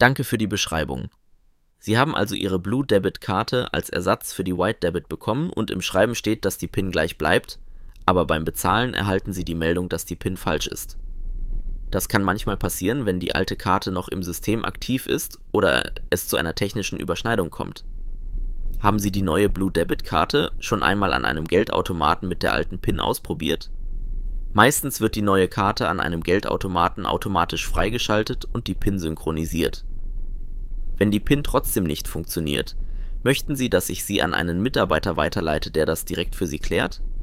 Danke für die Beschreibung. Sie haben also Ihre Blue Debit Karte als Ersatz für die White Debit bekommen und im Schreiben steht, dass die PIN gleich bleibt, aber beim Bezahlen erhalten Sie die Meldung, dass die PIN falsch ist. Das kann manchmal passieren, wenn die alte Karte noch im System aktiv ist oder es zu einer technischen Überschneidung kommt. Haben Sie die neue Blue Debit Karte schon einmal an einem Geldautomaten mit der alten PIN ausprobiert? Meistens wird die neue Karte an einem Geldautomaten automatisch freigeschaltet und die PIN synchronisiert. Wenn die PIN trotzdem nicht funktioniert, möchten Sie, dass ich Sie an einen Mitarbeiter weiterleite, der das direkt für Sie klärt?